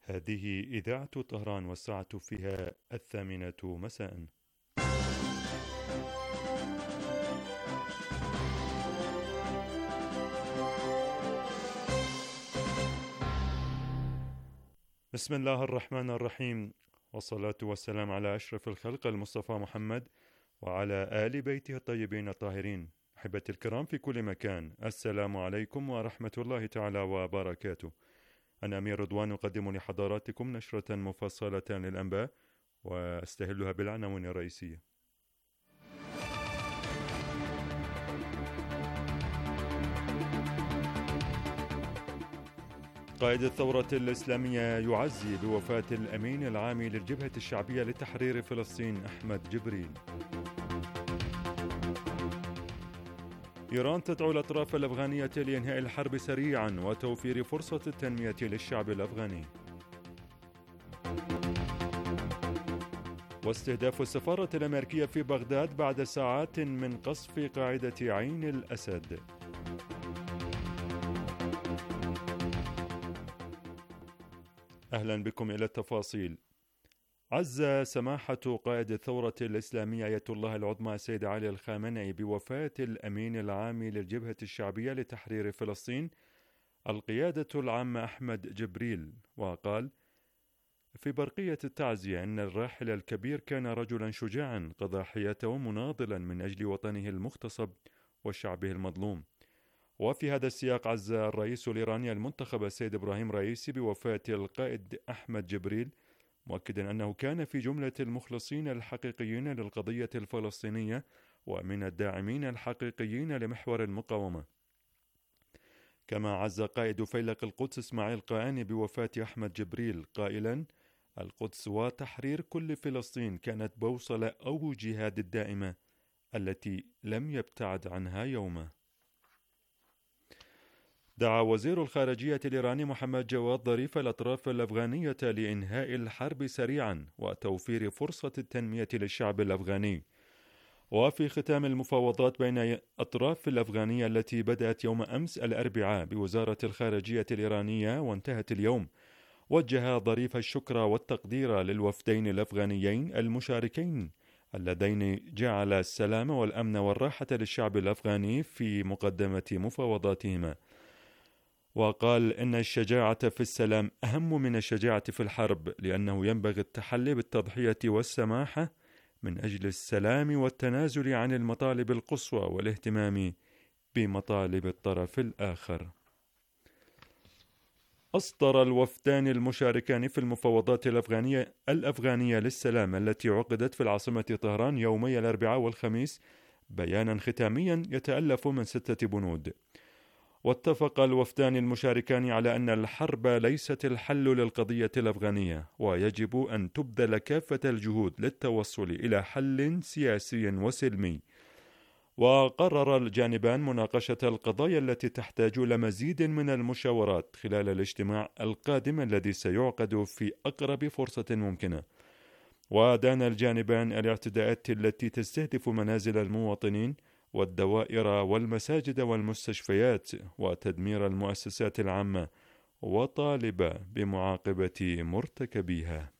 هذه إذاعة طهران والساعة فيها 8:00 مساء. بسم الله الرحمن الرحيم، والصلاة والسلام على أشرف الخلق المصطفى محمد وعلى آل بيته الطيبين الطاهرين. أحبتي الكرام في كل مكان، السلام عليكم ورحمة الله تعالى وبركاته. أنا أمير رضوان أقدم لحضراتكم نشرة مفصلة للأنباء وأستهلها بالعناوين الرئيسية. قائد الثورة الإسلامية يعزي بوفاة الأمين العام للجبهة الشعبية لتحرير فلسطين أحمد جبريل. إيران تدعو الأطراف الأفغانية لإنهاء الحرب سريعا وتوفير فرصة التنمية للشعب الأفغاني. واستهداف السفارة الأمريكية في بغداد بعد ساعات من قصف قاعدة عين الأسد. أهلا بكم إلى التفاصيل. عز سماحة قائد الثورة الإسلامية آية الله العظمى السيد علي الخامنئي بوفاة الأمين العام للجبهة الشعبية لتحرير فلسطين القيادة العامة أحمد جبريل، وقال في برقية التعزية أن الراحل الكبير كان رجلا شجاعا قضى حياته مناضلا من أجل وطنه المغتصب وشعبه المظلوم. وفي هذا السياق عز الرئيس الإيراني المنتخب السيد إبراهيم رئيسي بوفاة القائد أحمد جبريل، مؤكدا أنه كان في جملة المخلصين الحقيقيين للقضية الفلسطينية ومن الداعمين الحقيقيين لمحور المقاومة. كما عز قائد فيلق القدس إسماعيل قائني بوفاة أحمد جبريل قائلا القدس وتحرير كل فلسطين كانت بوصلة أو جهاد الدائمة التي لم يبتعد عنها يوما. دعا وزير الخارجية الإيراني محمد جواد ظريف الأطراف الأفغانية لإنهاء الحرب سريعا وتوفير فرصة التنمية للشعب الأفغاني. وفي ختام المفاوضات بين أطراف الأفغانية التي بدأت يوم أمس الأربعاء بوزارة الخارجية الإيرانية وانتهت اليوم، وجه ظريف الشكر والتقدير للوفدين الأفغانيين المشاركين اللذين جعل السلام والأمن والراحة للشعب الأفغاني في مقدمة مفاوضاتهما. وقال إن الشجاعة في السلام أهم من الشجاعة في الحرب، لأنه ينبغي التحلي بالتضحية والسماحة من أجل السلام والتنازل عن المطالب القصوى والاهتمام بمطالب الطرف الآخر. أصدر الوفدان المشاركان في المفاوضات الأفغانية للسلام التي عقدت في العاصمة طهران يومي الأربعاء والخميس بيانا ختاميا يتألف من 6 بنود. واتفق الوفدان المشاركان على أن الحرب ليست الحل للقضية الأفغانية، ويجب أن تبذل كافة الجهود للتوصل إلى حل سياسي وسلمي. وقرر الجانبان مناقشة القضايا التي تحتاج لمزيد من المشاورات خلال الاجتماع القادم الذي سيعقد في أقرب فرصة ممكنة. ودان الجانبان الاعتداءات التي تستهدف منازل المواطنين والدوائر والمساجد والمستشفيات وتدمير المؤسسات العامة، وطالب بمعاقبة مرتكبيها.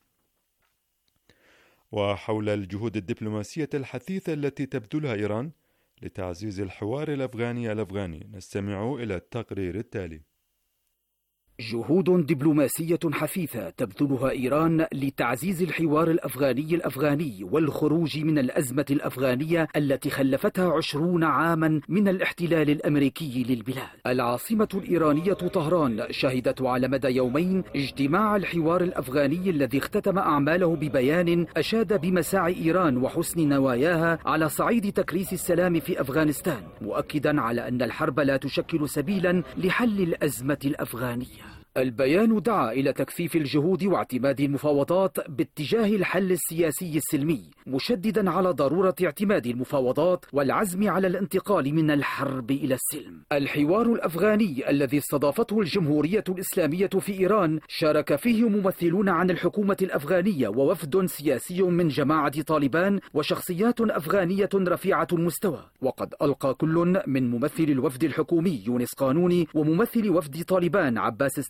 وحول الجهود الدبلوماسية الحثيثة التي تبذلها إيران لتعزيز الحوار الأفغاني نستمع إلى التقرير التالي. جهود دبلوماسية حثيثة تبذلها إيران لتعزيز الحوار الأفغاني والخروج من الأزمة الأفغانية التي خلفتها 20 عاما من الاحتلال الأمريكي للبلاد. العاصمة الإيرانية طهران شهدت على مدى يومين اجتماع الحوار الأفغاني الذي اختتم أعماله ببيان أشاد بمساعي إيران وحسن نواياها على صعيد تكريس السلام في أفغانستان، مؤكدا على أن الحرب لا تشكل سبيلا لحل الأزمة الأفغانية. البيان دعا إلى تكثيف الجهود واعتماد المفاوضات باتجاه الحل السياسي السلمي، مشددا على ضرورة اعتماد المفاوضات والعزم على الانتقال من الحرب إلى السلم. الحوار الأفغاني الذي استضافته الجمهورية الإسلامية في إيران شارك فيه ممثلون عن الحكومة الأفغانية ووفد سياسي من جماعة طالبان وشخصيات أفغانية رفيعة المستوى. وقد ألقى كل من ممثل الوفد الحكومي يونس قانوني وممثل وفد طالبان عباس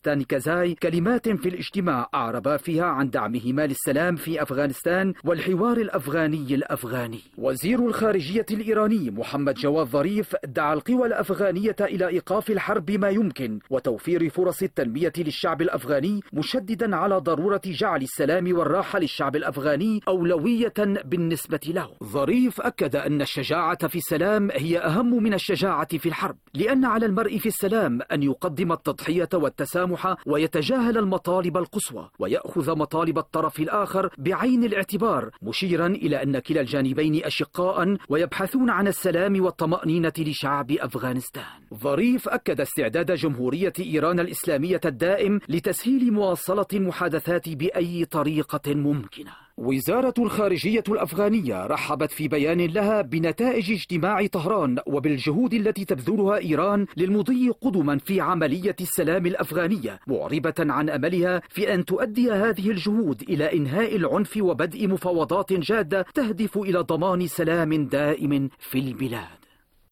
أفغانستان كازاي كلمات في الاجتماع أعرب فيها عن دعمهما للسلام في أفغانستان والحوار الأفغاني. وزير الخارجية الإيراني محمد جواد ظريف دعا القوى الأفغانية إلى إيقاف الحرب ما يمكن وتوفير فرص التنمية للشعب الأفغاني، مشددا على ضرورة جعل السلام والراحة للشعب الأفغاني أولوية بالنسبة له. ظريف أكد أن الشجاعة في السلام هي أهم من الشجاعة في الحرب، لأن على المرء في السلام أن يقدم التضحية والتسامح ويتجاهل المطالب القصوى ويأخذ مطالب الطرف الآخر بعين الاعتبار، مشيرا إلى أن كلا الجانبين أشقاء ويبحثون عن السلام والطمأنينة لشعب أفغانستان. ظريف أكد استعداد جمهورية إيران الإسلامية الدائم لتسهيل مواصلة المحادثات بأي طريقة ممكنة. وزارة الخارجية الأفغانية رحبت في بيان لها بنتائج اجتماع طهران وبالجهود التي تبذلها إيران للمضي قدما في عملية السلام الأفغانية، معربة عن أملها في أن تؤدي هذه الجهود إلى إنهاء العنف وبدء مفاوضات جادة تهدف إلى ضمان سلام دائم في البلاد.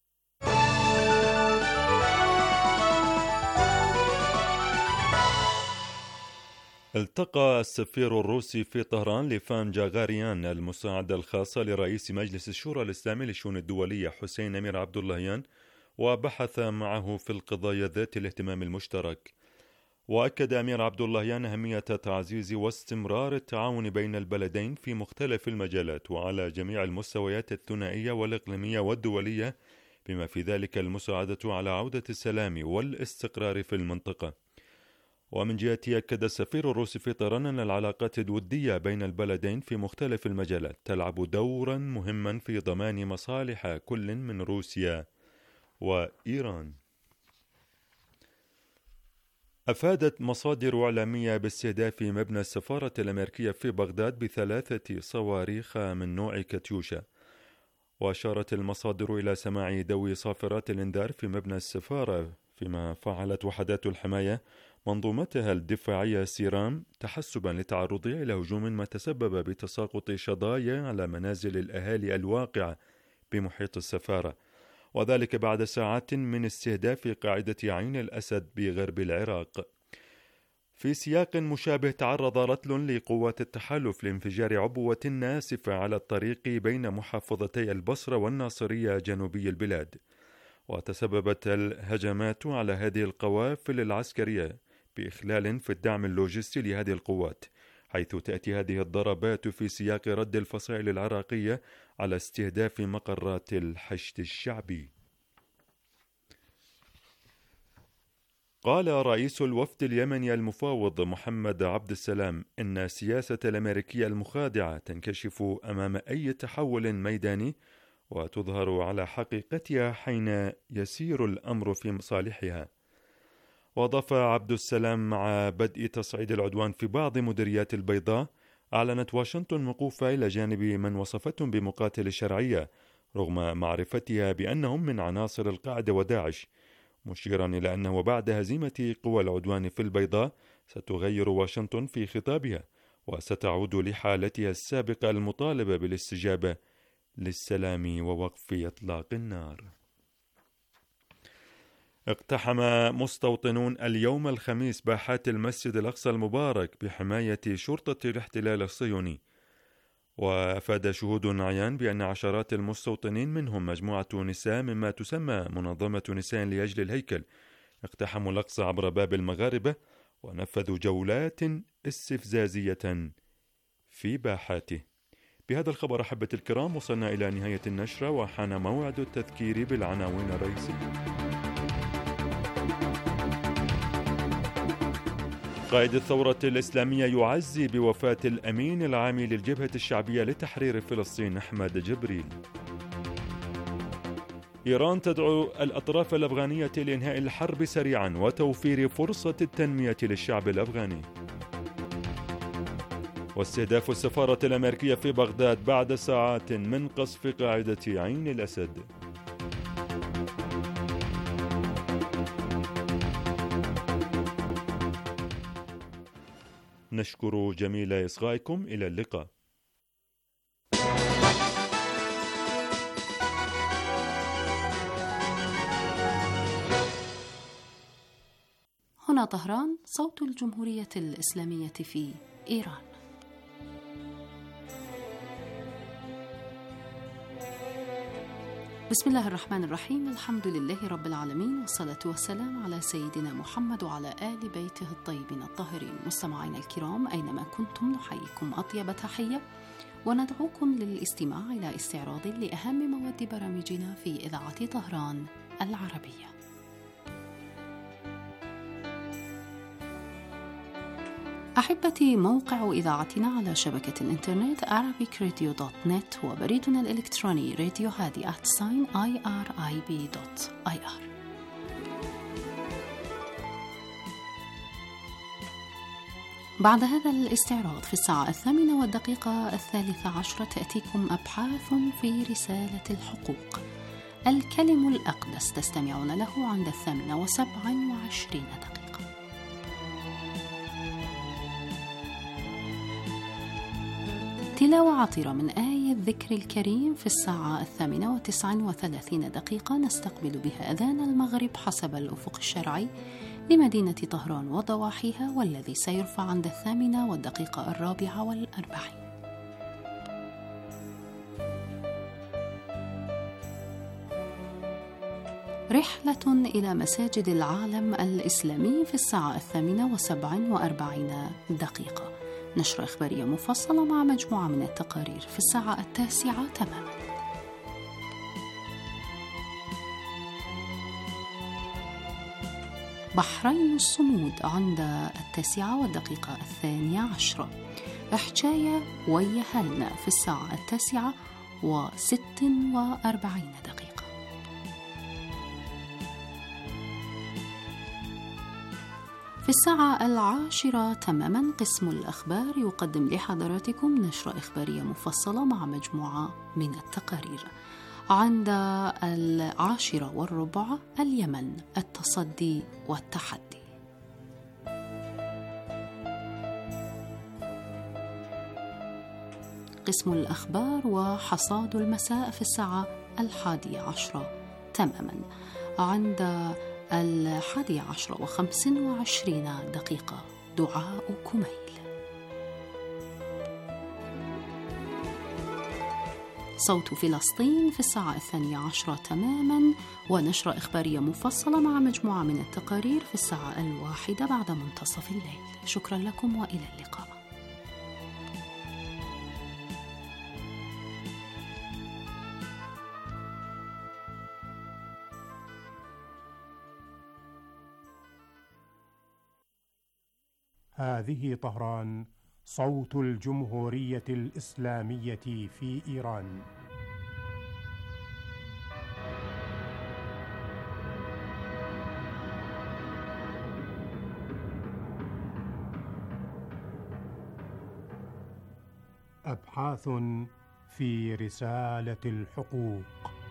التقى السفير الروسي في طهران ليفان جاغاريان المساعدة الخاصة لرئيس مجلس الشورى الإسلامي للشؤون الدولية حسين أمير عبد اللهيان، وبحث معه في القضايا ذات الاهتمام المشترك. وأكد أمير عبد اللهيان أهمية تعزيز واستمرار التعاون بين البلدين في مختلف المجالات وعلى جميع المستويات الثنائية والإقليمية والدولية، بما في ذلك المساعدة على عودة السلام والاستقرار في المنطقة. ومن جهته أكد السفير الروسي في طهران أن العلاقات الودية بين البلدين في مختلف المجالات تلعب دورا مهما في ضمان مصالح كل من روسيا وإيران. أفادت مصادر إعلامية باستهداف مبنى السفارة الأمريكية في بغداد ب3 صواريخ من نوع كاتيوشا. وأشارت المصادر إلى سماع دوي صافرات الإنذار في مبنى السفارة، فيما فعلت وحدات الحماية منظومتها الدفاعية سيرام تحسبا لتعرضها إلى هجوم ما تسبب بتساقط شظايا على منازل الأهالي الواقعة بمحيط السفارة، وذلك بعد ساعات من استهداف قاعدة عين الأسد بغرب العراق. في سياق مشابه تعرض رتل لقوات التحالف لانفجار عبوة ناسفة على الطريق بين محافظتي البصرة والناصرية جنوبي البلاد، وتسببت الهجمات على هذه القوافل العسكرية بإخلال في الدعم اللوجستي لهذه القوات، حيث تأتي هذه الضربات في سياق رد الفصائل العراقية على استهداف مقرات الحشد الشعبي. قال رئيس الوفد اليمني المفاوض محمد عبد السلام إن السياسة الأمريكية المخادعة تنكشف أمام أي تحول ميداني وتظهر على حقيقتها حين يسير الأمر في مصالحها. وأضاف عبد السلام مع بدء تصعيد العدوان في بعض مديريات البيضاء، أعلنت واشنطن وقوفها إلى جانب من وصفتهم بمقاتل الشرعية رغم معرفتها بأنهم من عناصر القاعدة وداعش، مشيرا إلى أنه بعد هزيمة قوى العدوان في البيضاء ستغير واشنطن في خطابها وستعود لحالتها السابقة المطالبة بالاستجابة للسلام ووقف إطلاق النار. اقتحم مستوطنون اليوم الخميس باحات المسجد الأقصى المبارك بحماية شرطة الاحتلال الصهيوني. وأفاد شهود عيان بأن عشرات المستوطنين منهم مجموعة نساء مما تسمى منظمة نساء لأجل الهيكل اقتحموا الأقصى عبر باب المغاربة ونفذوا جولات استفزازية في باحاته. بهذا الخبر أحبة الكرام وصلنا إلى نهاية النشرة وحان موعد التذكير بالعناوين الرئيسية. قائد الثورة الإسلامية يعزي بوفاة الأمين العام للجبهة الشعبية لتحرير فلسطين أحمد جبريل. إيران تدعو الأطراف الأفغانية لإنهاء الحرب سريعا وتوفير فرصة التنمية للشعب الأفغاني. واستهداف السفارة الأمريكية في بغداد بعد ساعات من قصف قاعدة عين الأسد. نشكر جميل إصغائكم. إلى اللقاء. هنا هنا طهران، صوت الجمهورية الإسلامية في إيران. بسم الله الرحمن الرحيم، الحمد لله رب العالمين، والصلاة والسلام على سيدنا محمد وعلى آل بيته الطيبين الطاهرين. مستمعينا الكرام أينما كنتم، نحييكم أطيب تحية وندعوكم للاستماع إلى استعراض لأهم مواد برامجنا في إذاعة طهران العربية. أحبتي، موقع إذاعتنا على شبكة الإنترنت arabicradio.net، وبريدنا الإلكتروني راديو هادي @irib.ir. بعد هذا الاستعراض في الساعة 8:13 تأتيكم أبحاث في رسالة الحقوق، الكلم الأقدس، تستمعون له عند 8:27 دقيقة. تلاوة عطرة من آية الذكر الكريم في الساعة 8:39 دقيقة، نستقبل بها أذان المغرب حسب الأفق الشرعي لمدينة طهران وضواحيها، والذي سيرفع عند 8:44. رحلة إلى مساجد العالم الإسلامي في الساعة 8:47 دقيقة. نشرة إخبارية مفصلة مع مجموعة من التقارير في الساعة 9 تماما. بحرين الصمود عند 9:02. إحجاية ويهلنا في الساعة 9:46 دقيقة. في الساعة 10 تماما قسم الأخبار يقدم لحضراتكم نشرة إخبارية مفصلة مع مجموعة من التقارير. عند 10:15 اليمن، التصدي والتحدي. قسم الأخبار وحصاد المساء في الساعة 11 تماما. عند 11:25 دقيقة دعاء كميل. صوت فلسطين في الساعة 12 تماما، ونشرة إخبارية مفصلة مع مجموعة من التقارير في الساعة 1 بعد منتصف الليل. شكرا لكم وإلى اللقاء. هذه طهران، صوت الجمهورية الإسلامية في إيران. أبحاث في رسالة الحقوق.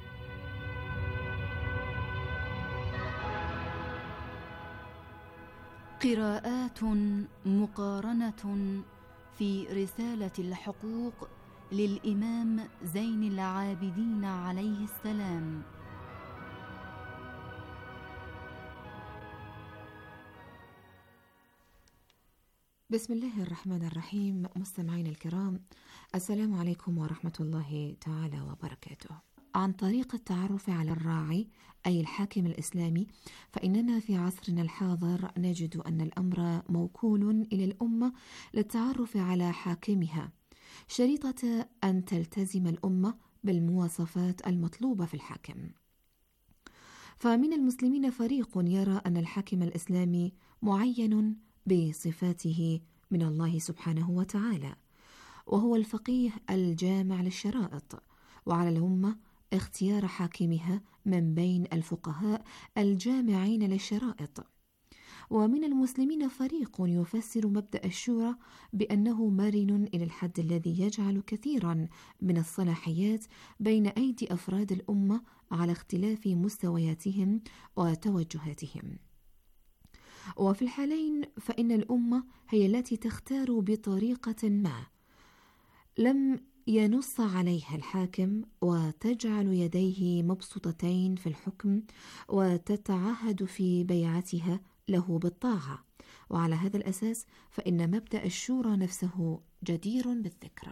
قراءات مقارنة في رسالة الحقوق للإمام زين العابدين عليه السلام. بسم الله الرحمن الرحيم. مستمعين الكرام، السلام عليكم ورحمة الله تعالى وبركاته. عن طريق التعرف على الراعي أي الحاكم الإسلامي، فإننا في عصرنا الحاضر نجد أن الأمر موكول إلى الأمة للتعرف على حاكمها، شريطة أن تلتزم الأمة بالمواصفات المطلوبة في الحاكم. فمن المسلمين فريق يرى أن الحاكم الإسلامي معين بصفاته من الله سبحانه وتعالى، وهو الفقيه الجامع للشرائط، وعلى الأمة اختيار حاكمها من بين الفقهاء الجامعين للشرائط. ومن المسلمين فريق يفسر مبدأ الشورى بأنه مرن إلى الحد الذي يجعل كثيرا من الصلاحيات بين أيدي أفراد الأمة على اختلاف مستوياتهم وتوجهاتهم. وفي الحالين فإن الأمة هي التي تختار بطريقة ما لم ينص عليها الحاكم، وتجعل يديه مبسوطتين في الحكم، وتتعهد في بيعتها له بالطاعة، وعلى هذا الأساس فإن مبدأ الشورى نفسه جدير بالذكر.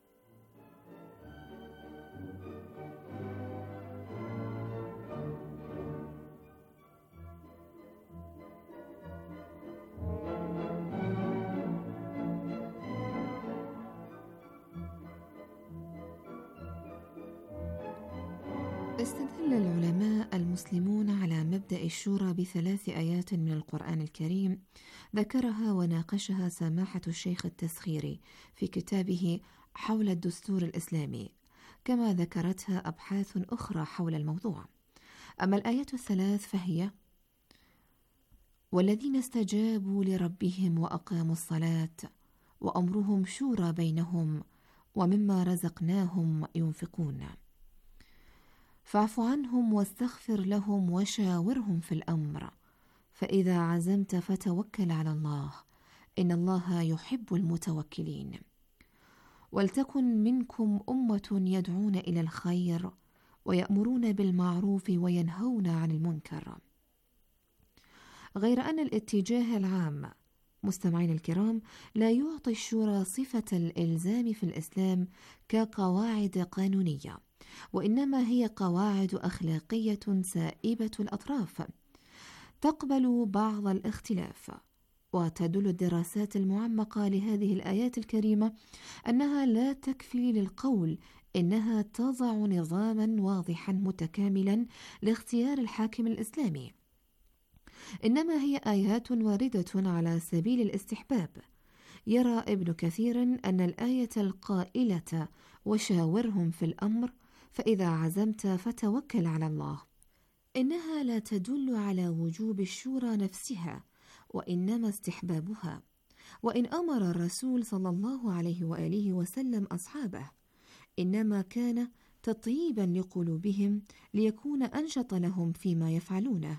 استدل العلماء المسلمون على مبدأ الشورى ب3 آيات من القرآن الكريم ذكرها وناقشها سماحة الشيخ التسخيري في كتابه حول الدستور الإسلامي، كما ذكرتها أبحاث أخرى حول الموضوع. أما الآيات ال3 فهي: والذين استجابوا لربهم وأقاموا الصلاة وأمرهم شورى بينهم ومما رزقناهم ينفقون، فاعف عنهم واستغفر لهم وشاورهم في الأمر فإذا عزمت فتوكل على الله إن الله يحب المتوكلين، ولتكن منكم أمة يدعون إلى الخير ويأمرون بالمعروف وينهون عن المنكر. غير أن الاتجاه العام مستمعين الكرام لا يعطي الشورى صفة الإلزام في الإسلام كقواعد قانونية، وإنما هي قواعد أخلاقية سائبة الأطراف تقبل بعض الاختلاف. وتدل الدراسات المعمقة لهذه الآيات الكريمة أنها لا تكفي للقول إنها تضع نظاما واضحا متكاملا لاختيار الحاكم الإسلامي، إنما هي آيات واردة على سبيل الاستحباب. يرى ابن كثير أن الآية القائلة وشاورهم في الأمر فإذا عزمت فتوكل على الله إنها لا تدل على وجوب الشورى نفسها، وإنما استحبابها. وإن أمر الرسول صلى الله عليه وآله وسلم أصحابه إنما كان تطييبا لقلوبهم ليكون أنشط لهم فيما يفعلونه.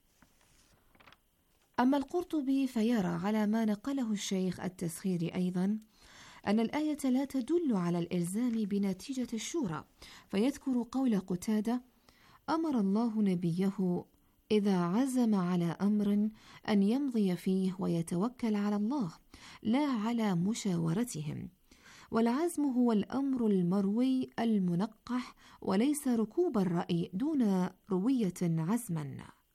أما القرطبي فيرى على ما نقله الشيخ التسخيري أيضا أن الآية لا تدل على الإلزام بنتيجة الشورى، فيذكر قول قتادة: أمر الله نبيه إذا عزم على أمر أن يمضي فيه ويتوكل على الله لا على مشاورتهم، والعزم هو الأمر المروي المنقح وليس ركوب الرأي دون روية عزما.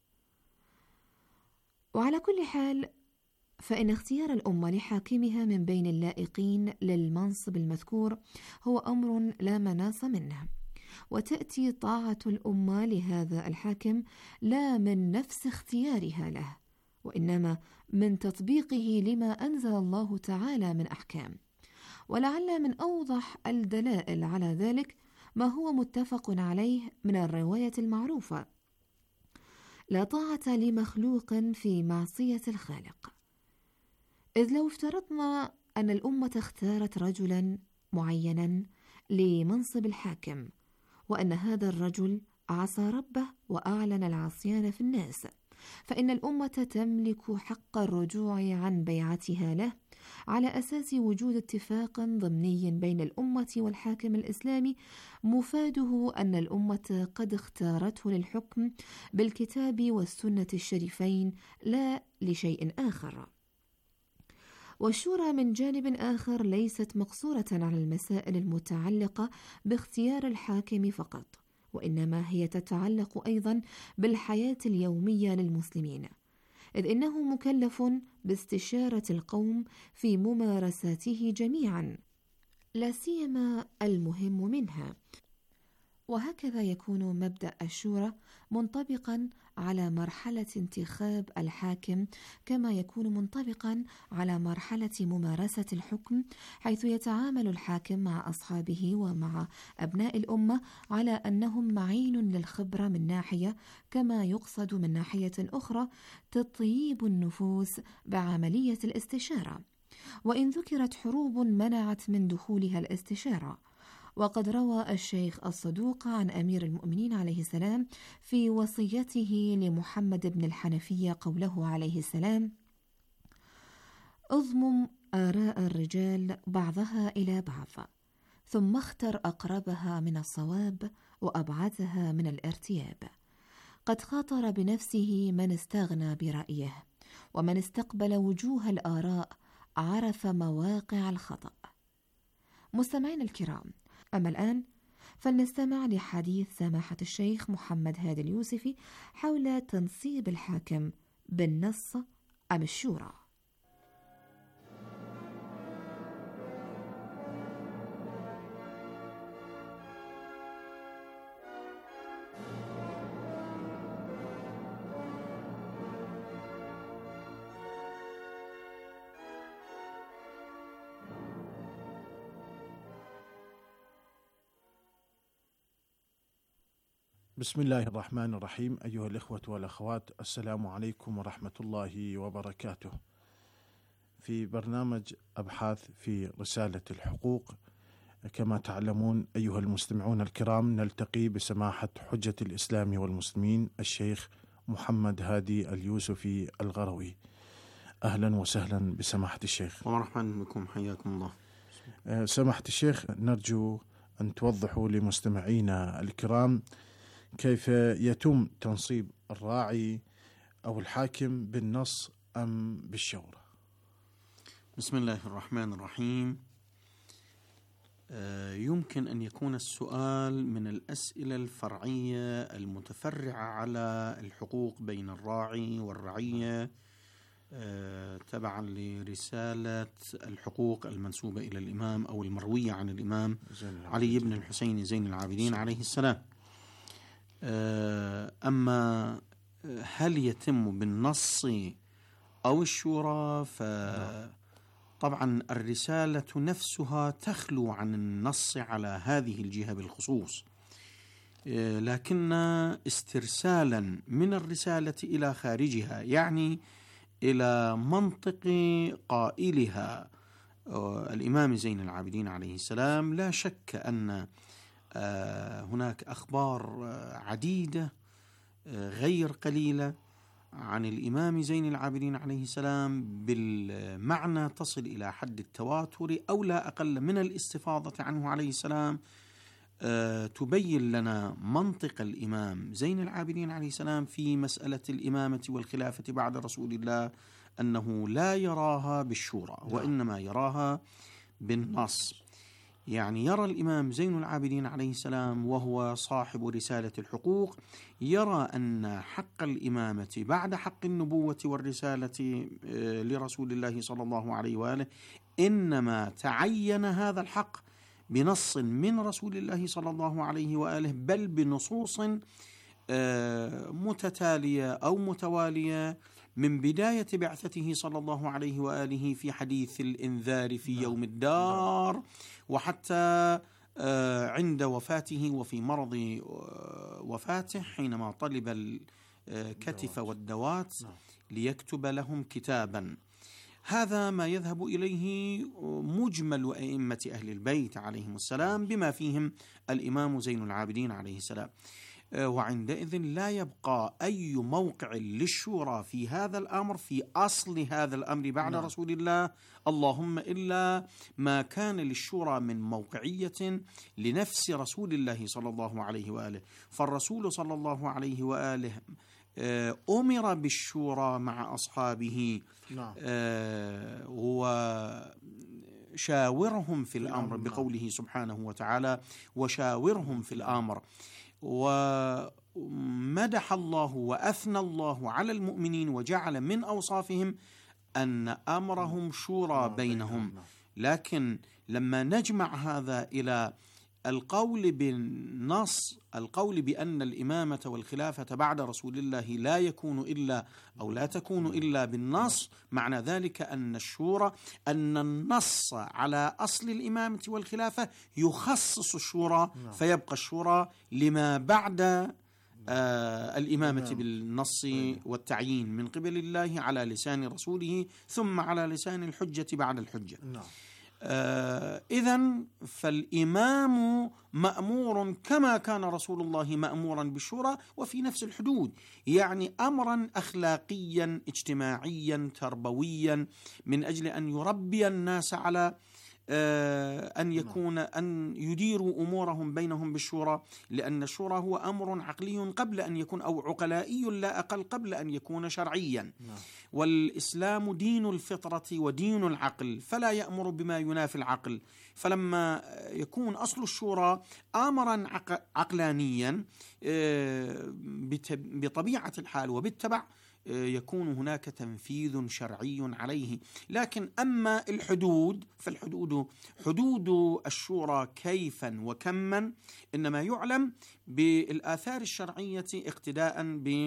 وعلى كل حال فإن اختيار الأمة لحاكمها من بين اللائقين للمنصب المذكور هو أمر لا مناص منه، وتأتي طاعة الأمة لهذا الحاكم لا من نفس اختيارها له، وإنما من تطبيقه لما أنزل الله تعالى من أحكام. ولعل من أوضح الدلائل على ذلك ما هو متفق عليه من الرواية المعروفة: لا طاعة لمخلوق في معصية الخالق. إذ لو افترضنا أن الأمة اختارت رجلا معينا لمنصب الحاكم، وأن هذا الرجل عصى ربه وأعلن العصيان في الناس، فإن الأمة تملك حق الرجوع عن بيعتها له على أساس وجود اتفاق ضمني بين الأمة والحاكم الإسلامي، مفاده أن الأمة قد اختارته للحكم بالكتاب والسنة الشريفين لا لشيء آخر. والشورى من جانب آخر ليست مقصورة على المسائل المتعلقة باختيار الحاكم فقط، وإنما هي تتعلق أيضا بالحياة اليومية للمسلمين، إذ إنه مكلف باستشارة القوم في ممارساته جميعا، لا سيما المهم منها. وهكذا يكون مبدأ الشورى منطبقا على مرحلة انتخاب الحاكم كما يكون منطبقا على مرحلة ممارسة الحكم، حيث يتعامل الحاكم مع أصحابه ومع أبناء الأمة على أنهم معين للخبرة من ناحية، كما يقصد من ناحية أخرى تطييب النفوس بعملية الاستشارة. وإن ذكرت حروب منعت من دخولها الاستشارة، وقد روى الشيخ الصدوق عن أمير المؤمنين عليه السلام في وصيته لمحمد بن الحنفية قوله عليه السلام: اضمم آراء الرجال بعضها إلى بعض، ثم اختر أقربها من الصواب وأبعدها من الارتياب. قد خاطر بنفسه من استغنى برأيه، ومن استقبل وجوه الآراء عرف مواقع الخطأ. مستمعينا الكرام، أما الآن فلنستمع لحديث سماحة الشيخ محمد هادي اليوسفي حول تنصيب الحاكم بالنص أم الشورى. بسم الله الرحمن الرحيم. أيها الإخوة والأخوات، السلام عليكم ورحمة الله وبركاته. في برنامج أبحاث في رسالة الحقوق، كما تعلمون أيها المستمعون الكرام، نلتقي بسماحة حجة الإسلام والمسلمين الشيخ محمد هادي اليوسفي الغروي. أهلا وسهلا بسماحة الشيخ. ومرحبا بكم، حياكم الله. سماحة الشيخ، نرجو أن توضحوا لمستمعينا الكرام كيف يتم تنصيب الراعي أو الحاكم بالنص أم بالشورى؟ بسم الله الرحمن الرحيم. يمكن أن يكون السؤال من الأسئلة الفرعية المتفرعة على الحقوق بين الراعي والرعية تبعا لرسالة الحقوق المنسوبة إلى الإمام أو المروية عن الإمام علي بن الحسين زين العابدين عليه السلام. أما هل يتم بالنص أو الشورى، فطبعا الرسالة نفسها تخلو عن النص على هذه الجهة بالخصوص، لكن استرسالا من الرسالة إلى خارجها، يعني إلى منطق قائلها الإمام زين العابدين عليه السلام، لا شك أن هناك أخبار عديدة غير قليلة عن الإمام زين العابدين عليه السلام بالمعنى تصل إلى حد التواتر أو لا أقل من الاستفاضة عنه عليه السلام، تبين لنا منطق الإمام زين العابدين عليه السلام في مسألة الإمامة والخلافة بعد رسول الله، أنه لا يراها بالشورى وإنما يراها بالنص. يعني يرى الإمام زين العابدين عليه السلام وهو صاحب رسالة الحقوق، يرى أن حق الإمامة بعد حق النبوة والرسالة لرسول الله صلى الله عليه وآله إنما تعين هذا الحق بنص من رسول الله صلى الله عليه وآله، بل بنصوص متتالية أو متوالية من بداية بعثته صلى الله عليه وآله في حديث الإنذار في يوم الدار، وحتى عند وفاته وفي مرض وفاته حينما طلب الكتف والدوات ليكتب لهم كتابا. هذا ما يذهب إليه مجمل أئمة أهل البيت عليهم السلام، بما فيهم الإمام زين العابدين عليه السلام. وعندئذ لا يبقى أي موقع للشورى في هذا الأمر، في أصل هذا الأمر بعد رسول الله، اللهم إلا ما كان للشورى من موقعية لنفس رسول الله صلى الله عليه وآله. فالرسول صلى الله عليه وآله أمر بالشورى مع أصحابه، وشاورهم في الأمر بقوله سبحانه وتعالى وشاورهم في الأمر. ومدح الله وأثنى الله على المؤمنين وجعل من أوصافهم أن أمرهم شورى بينهم. لكن لما نجمع هذا إلى القول بالنص، القول بأن الإمامة والخلافة بعد رسول الله لا يكون إلا أو لا تكون إلا بالنص، معنى ذلك أن الشورى، أن النص على أصل الإمامة والخلافة يخصص الشورى، فيبقى الشورى لما بعد الإمامة بالنص والتعيين من قبل الله على لسان رسوله ثم على لسان الحجة بعد الحجة. إذن فالإمام مأمور كما كان رسول الله مأمورا بالشورى وفي نفس الحدود، يعني أمرا أخلاقيا اجتماعيا تربويا من أجل أن يربي الناس على أن يديروا أمورهم بينهم بالشورى، لأن الشورى هو أمر عقلي قبل أن يكون، أو عقلائي لا أقل، قبل أن يكون شرعيا. والإسلام دين الفطرة ودين العقل، فلا يأمر بما ينافي العقل. فلما يكون أصل الشورى أمرا عقلانيا بطبيعة الحال وبالتبع، يكون هناك تنفيذ شرعي عليه. لكن أما الحدود فالحدود حدود الشورى كيفا وكما إنما يعلم بالآثار الشرعية اقتداء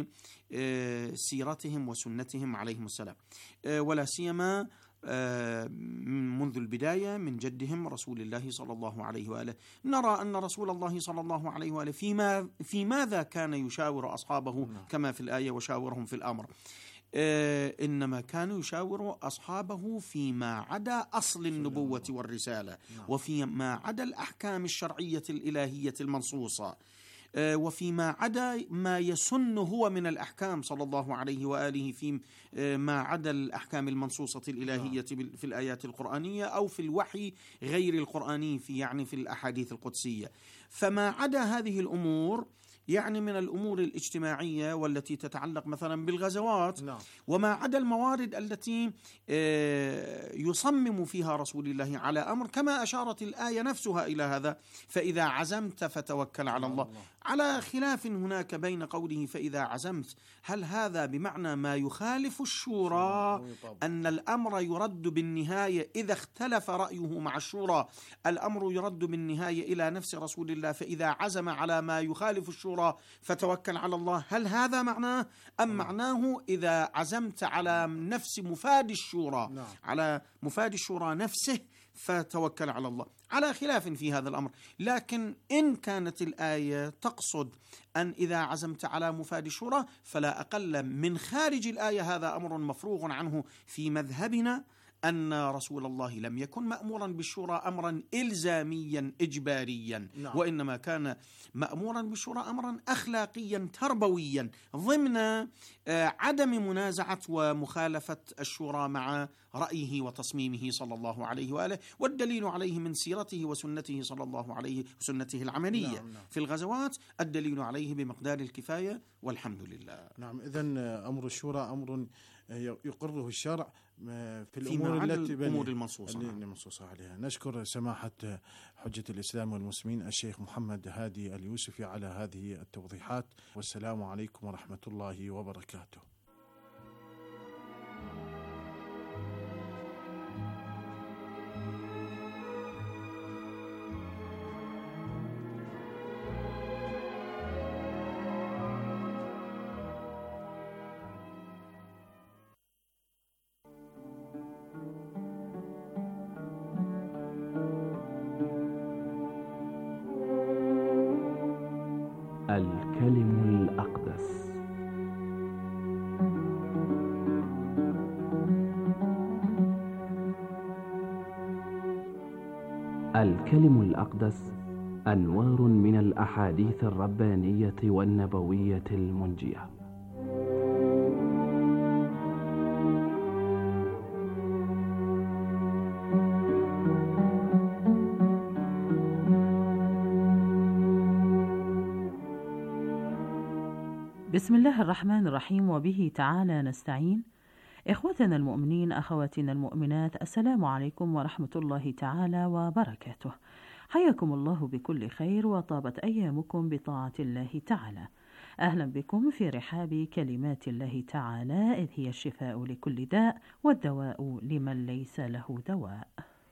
بسيرتهم وسنتهم عليهم السلام، ولا سيما منذ البداية من جدهم رسول الله صلى الله عليه وآله. نرى أن رسول الله صلى الله عليه وآله في ماذا كان يشاور أصحابه كما في الآية وشاورهم في الأمر، إنما كان يشاور أصحابه فيما عدا أصل النبوة والرسالة، وفيما عدا الأحكام الشرعية الإلهية المنصوصة، وفيما عدا ما يسن هو من الأحكام صلى الله عليه وآله، في ما عدا الأحكام المنصوصة الإلهية في الآيات القرآنية أو في الوحي غير القرآني، في الأحاديث القدسية. فما عدا هذه الأمور من الأمور الاجتماعية والتي تتعلق مثلا بالغزوات، وما عدا الموارد التي يصمم فيها رسول الله على أمر، كما أشارت الآية نفسها إلى هذا: فإذا عزمت فتوكل على الله. على خلاف هناك بين قوله فإذا عزمت، هل هذا بمعنى ما يخالف الشورى، أن الأمر يرد بالنهاية إذا اختلف رأيه مع الشورى، الأمر يرد بالنهاية إلى نفس رسول الله، فإذا عزم على ما يخالف الشورى فتوكل على الله، هل هذا معناه؟ أم معناه إذا عزمت على نفس مفاد الشورى، على مفاد الشورى نفسه فتوكل على الله؟ على خلاف في هذا الأمر. لكن إن كانت الآية تقصد أن إذا عزمت على مفاد الشورى، فلا أقل من خارج الآية هذا أمر مفروغ عنه في مذهبنا، أن رسول الله لم يكن مأمورا بالشورى أمرا إلزاميا إجباريا، وإنما كان مأمورا بالشورى أمرا أخلاقيا تربويا، ضمن عدم منازعة ومخالفة الشورى مع رأيه وتصميمه صلى الله عليه وآله. والدليل عليه من سيرته وسنته صلى الله عليه وسنته العملية في الغزوات، الدليل عليه بمقدار الكفاية، والحمد لله. نعم، إذن أمر الشورى أمر يقره الشرع في الأمور الأمور المنصوصة عليها. نشكر سماحة حجة الإسلام والمسلمين الشيخ محمد هادي اليوسفي على هذه التوضيحات، والسلام عليكم ورحمة الله وبركاته. الكلم الأقدس. الكلم الأقدس أنوار من الأحاديث الربانية والنبوية المنجية. بسم الله الرحمن الرحيم، وبه تعالى نستعين. إخوتنا المؤمنين، أخواتنا المؤمنات، السلام عليكم ورحمة الله تعالى وبركاته. حياكم الله بكل خير، وطابت أيامكم بطاعة الله تعالى. أهلا بكم في رحاب كلمات الله تعالى، إذ هي الشفاء لكل داء والدواء لمن ليس له دواء.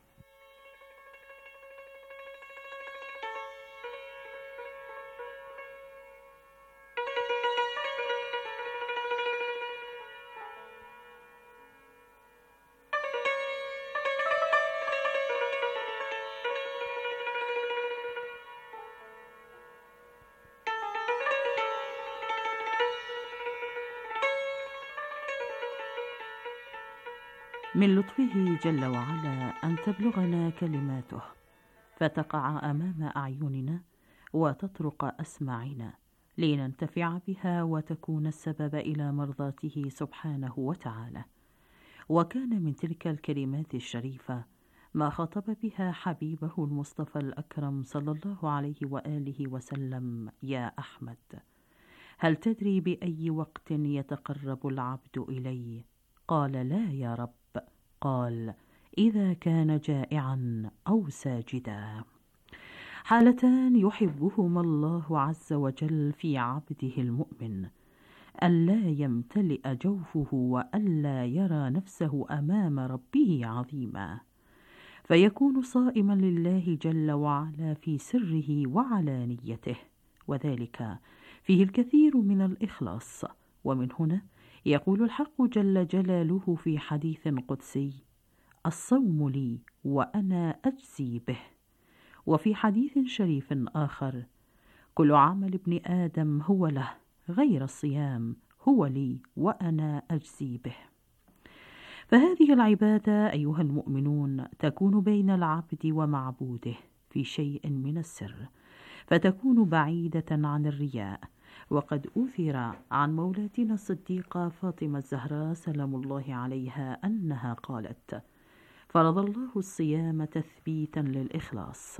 من لطفه جل وعلا أن تبلغنا كلماته فتقع أمام أعيننا وتطرق أسماعنا لننتفع بها وتكون السبب إلى مرضاته سبحانه وتعالى. وكان من تلك الكلمات الشريفة ما خطب بها حبيبه المصطفى الأكرم صلى الله عليه وآله وسلم: يا أحمد، هل تدري بأي وقت يتقرب العبد إلي؟ قال: لا يا رب. قال: إذا كان جائعا أو ساجدا. حالتان يحبهما الله عز وجل في عبده المؤمن: ألا يمتلئ جوفه وألا يرى نفسه أمام ربه عظيما، فيكون صائما لله جل وعلا في سره وعلانيته، وذلك فيه الكثير من الإخلاص. ومن هنا يقول الحق جل جلاله في حديث قدسي: الصوم لي وأنا أجزي به. وفي حديث شريف آخر: كل عمل ابن آدم هو له غير الصيام هو لي وأنا أجزي به. فهذه العبادة أيها المؤمنون تكون بين العبد ومعبوده في شيء من السر، فتكون بعيدة عن الرياء. وقد أثر عن مولاتنا الصديقة فاطمة الزهراء سلام الله عليها أنها قالت: فرض الله الصيام تثبيتا للإخلاص،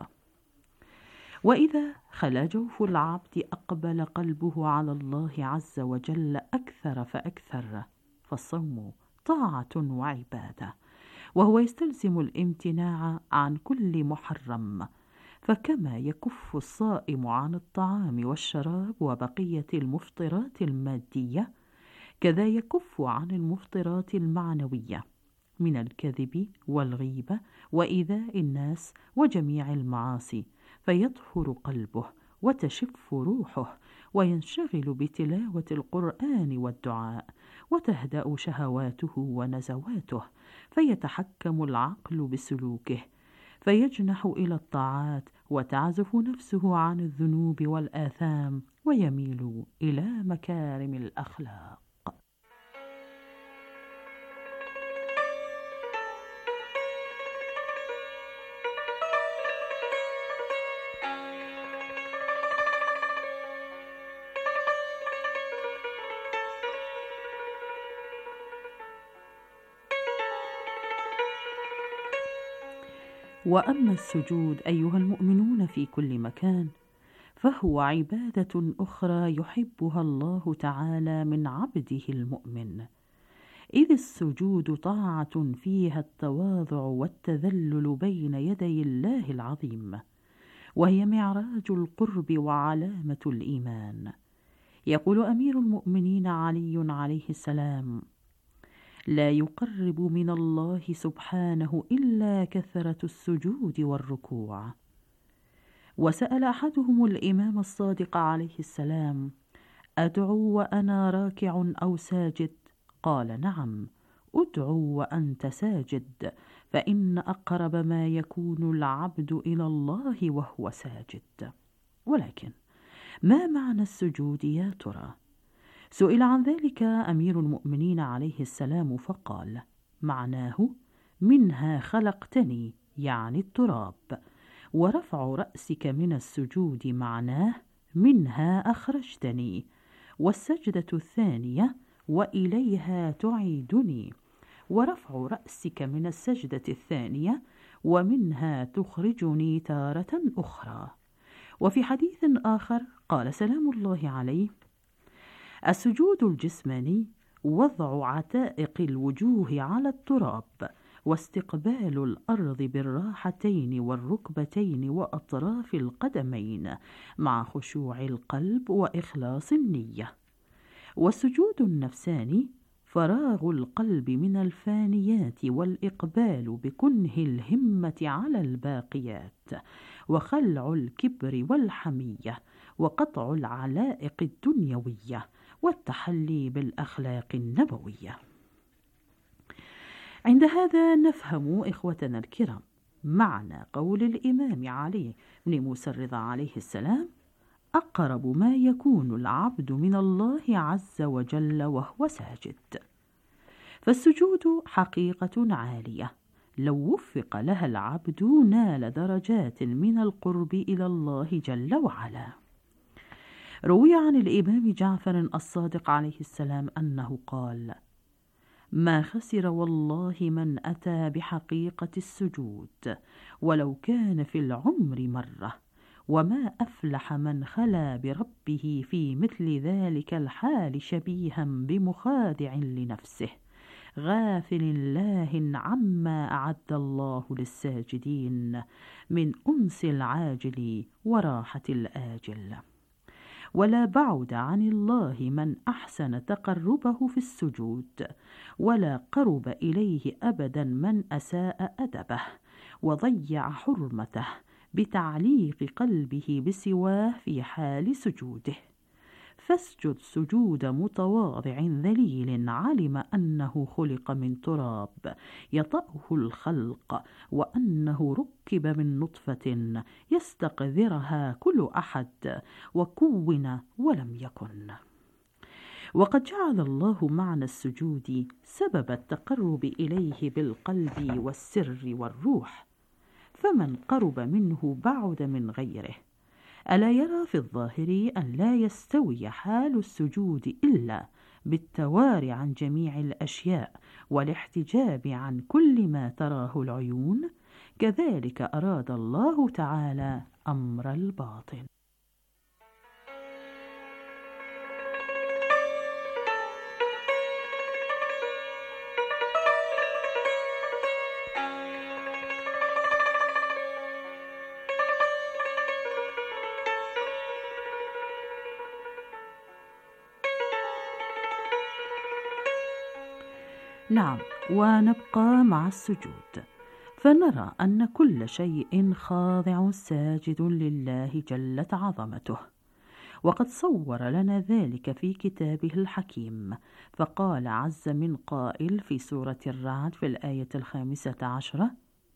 وإذا خلا جوف العبد أقبل قلبه على الله عز وجل أكثر فأكثر. فالصوم طاعة وعبادة، وهو يستلزم الامتناع عن كل محرم، فكما يكف الصائم عن الطعام والشراب وبقية المفطرات المادية، كذا يكف عن المفطرات المعنوية من الكذب والغيبة وإيذاء الناس وجميع المعاصي، فيطهر قلبه وتشف روحه وينشغل بتلاوة القرآن والدعاء، وتهدأ شهواته ونزواته، فيتحكم العقل بسلوكه، فيجنح إلى الطاعات وتعزف نفسه عن الذنوب والآثام، ويميل إلى مكارم الأخلاق. وأما السجود أيها المؤمنون في كل مكان، فهو عبادة أخرى يحبها الله تعالى من عبده المؤمن، إذ السجود طاعة فيها التواضع والتذلل بين يدي الله العظيم، وهي معراج القرب وعلامة الإيمان. يقول أمير المؤمنين علي عليه السلام: لا يقرب من الله سبحانه إلا كثرة السجود والركوع. وسأل أحدهم الإمام الصادق عليه السلام: أدعو وأنا راكع أو ساجد؟ قال: نعم، أدعو وأنت ساجد، فإن أقرب ما يكون العبد إلى الله وهو ساجد. ولكن ما معنى السجود يا ترى؟ سئل عن ذلك أمير المؤمنين عليه السلام فقال: معناه منها خلقتني، يعني التراب، ورفع رأسك من السجود معناه منها أخرجتني، والسجدة الثانية وإليها تعيدني، ورفع رأسك من السجدة الثانية ومنها تخرجني تارة أخرى. وفي حديث آخر قال سلام الله عليه: السجود الجسماني وضع عتائق الوجوه على التراب، واستقبال الأرض بالراحتين والركبتين وأطراف القدمين مع خشوع القلب وإخلاص النية. والسجود النفساني فراغ القلب من الفانيات والإقبال بكنه الهمة على الباقيات، وخلع الكبر والحمية، وقطع العلائق الدنيوية، والتحلي بالأخلاق النبوية. عند هذا نفهم إخوتنا الكرام معنى قول الإمام علي بن موسى الرضا عليه السلام: أقرب ما يكون العبد من الله عز وجل وهو ساجد. فالسجود حقيقة عالية، لو وفق لها العبد نال درجات من القرب إلى الله جل وعلا. روي عن الإمام جعفر الصادق عليه السلام أنه قال: ما خسر والله من أتى بحقيقة السجود ولو كان في العمر مرة، وما أفلح من خلا بربه في مثل ذلك الحال شبيها بمخادع لنفسه غافل لاه عما أعد الله للساجدين من أنس العاجل وراحة الآجل. ولا بعد عن الله من أحسن تقربه في السجود، ولا قرب إليه أبدا من أساء أدبه وضيع حرمته بتعليق قلبه بسواه في حال سجوده. فاسجد سجود متواضع ذليل علم أنه خلق من تراب يطأه الخلق، وأنه ركب من نطفة يستقذرها كل أحد، وكون ولم يكن. وقد جعل الله معنى السجود سبب التقرب إليه بالقلب والسر والروح، فمن قرب منه بعد من غيره. ألا يرى في الظاهر أن لا يستوي حال السجود إلا بالتواري عن جميع الأشياء والاحتجاب عن كل ما تراه العيون؟ كذلك أراد الله تعالى أمر الباطن. نعم، ونبقى مع السجود، فنرى أن كل شيء خاضع ساجد لله جلت عظمته، وقد صور لنا ذلك في كتابه الحكيم، فقال عز من قائل في سورة الرعد في الآية 15: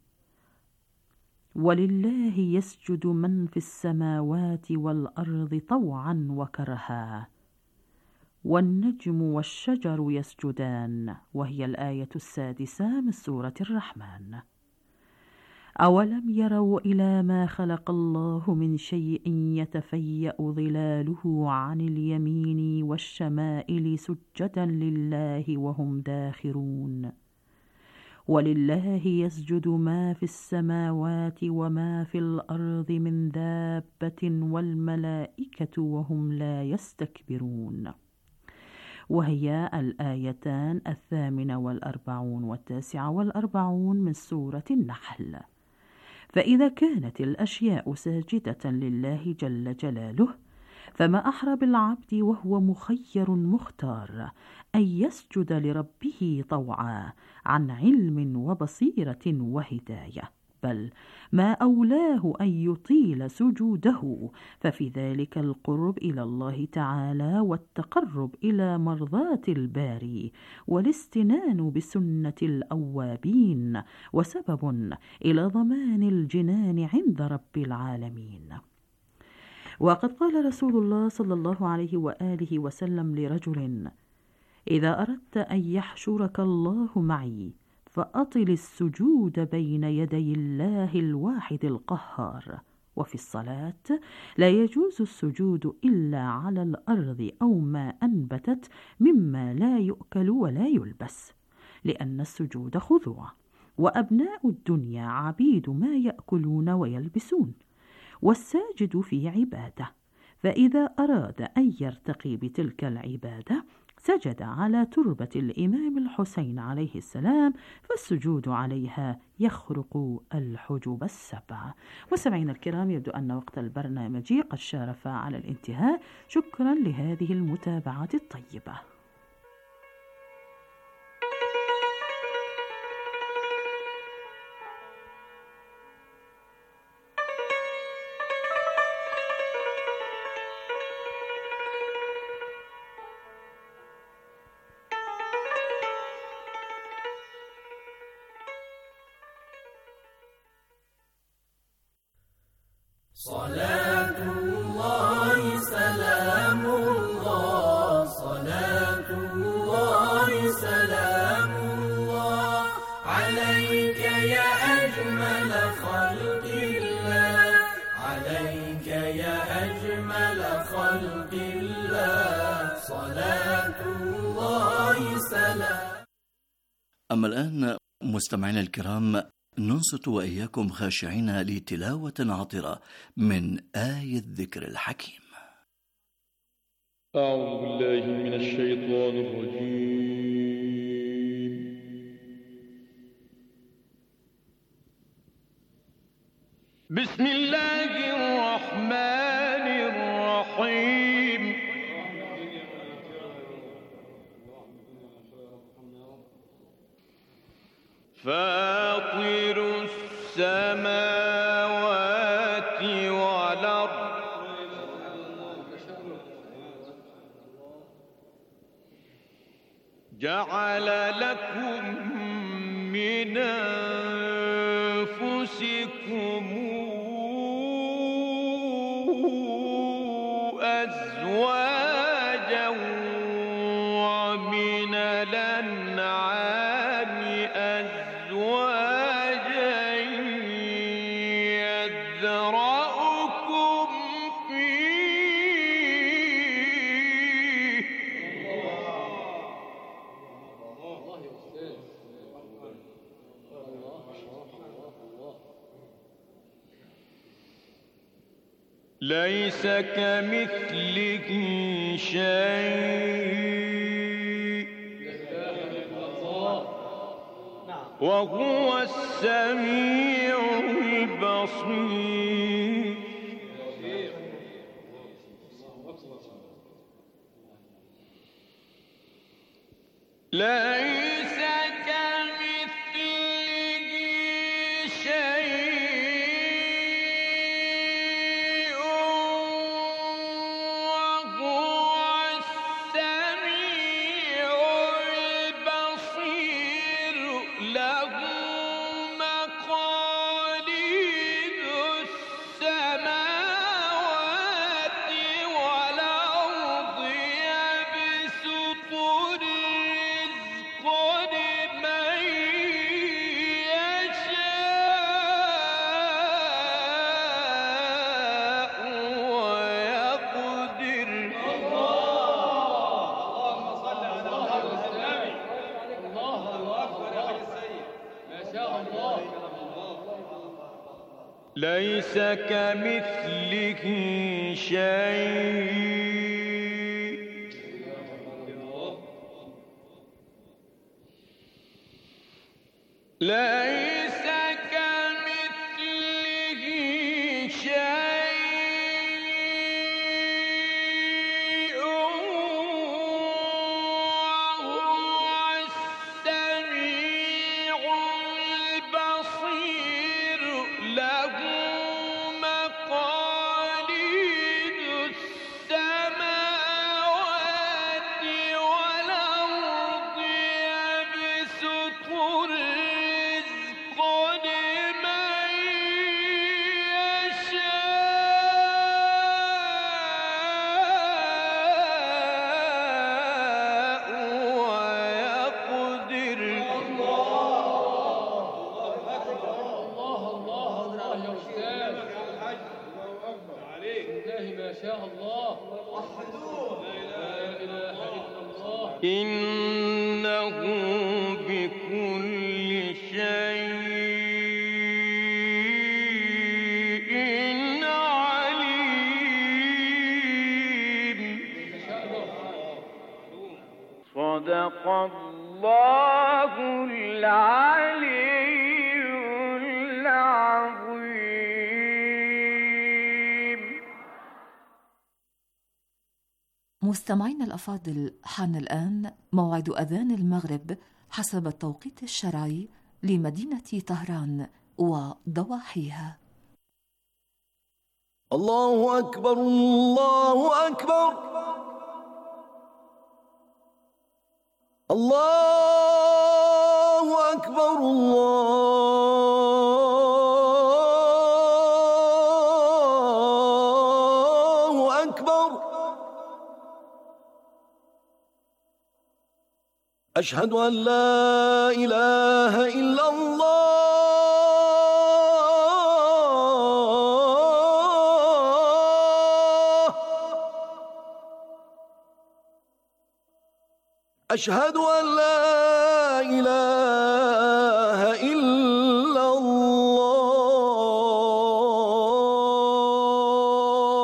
ولله يسجد من في السماوات والأرض طوعا وكرها والنجم والشجر يسجدان، وهي الآية 6 من سورة الرحمن. أولم يروا إلى ما خلق الله من شيء يتفيأ ظلاله عن اليمين والشمائل سجدا لله وهم داخرون. ولله يسجد ما في السماوات وما في الأرض من دابة والملائكة وهم لا يستكبرون، وهي الآيتان 48 و49 من سورة النحل. فإذا كانت الأشياء ساجدة لله جل جلاله، فما أحرى بالعبد وهو مخير مختار أن يسجد لربه طوعا عن علم وبصيرة وهداية، بل ما أولاه أن يطيل سجوده، ففي ذلك القرب إلى الله تعالى والتقرب إلى مرضاة الباري والاستنان بسنة الأوابين، وسبب إلى ضمان الجنان عند رب العالمين. وقد قال رسول الله صلى الله عليه وآله وسلم لرجل: إذا أردت أن يحشرك الله معي فأطل السجود بين يدي الله الواحد القهار. وفي الصلاة لا يجوز السجود إلا على الأرض أو ما أنبتت مما لا يؤكل ولا يلبس، لأن السجود خضوع، وأبناء الدنيا عبيد ما يأكلون ويلبسون، والساجد في عبادة، فإذا أراد أن يرتقي بتلك العبادة سجد على تربة الإمام الحسين عليه السلام، فالسجود عليها يخرق الحجب السبع. مستمعينا الكرام، يبدو أن وقت البرنامج قد شارف على الانتهاء. شكرا لهذه المتابعة الطيبة. صلاة الله سلام الله، صلاة الله سلام الله عليك يا أجمل خلق الله، عليك يا أجمل خلق الله، صلاة الله سلام أما الآن مستمعينا الكرام ننصت وإياكم خاشعين لتلاوة عطرة من آية الذكر الحكيم. أعوذ بالله من الشيطان الرجيم. بسم الله الرحمن الرحيم. فاطر السماوات والأرض جعل لكم من أنفسكم أزواجا ومن الأنعام أزواجا يذرأكم فيه ليس كمثله شيء وهو السميع البصير. ليس كمثله شيء وهو السميع البصير. له مقاليد السماوات والأرض يبسط الرزق لمن يشاء ويقدر. ليس كمثله شيء ليس كمثله شيء وهو السميع البصير. له مقاليد السماوات والأرض يبسط الرزق لمن يشاء ويقدر. إنه بكل شيء عليم. صدق الله العلي العظيم. مستمعينا الأفاضل، حان الآن موعد أذان المغرب حسب التوقيت الشرعي لمدينة طهران وضواحيها. الله أكبر الله أكبر الله أكبر الله أكبر. أشهد أن لا إله إلا الله أشهد أن لا إله إلا الله.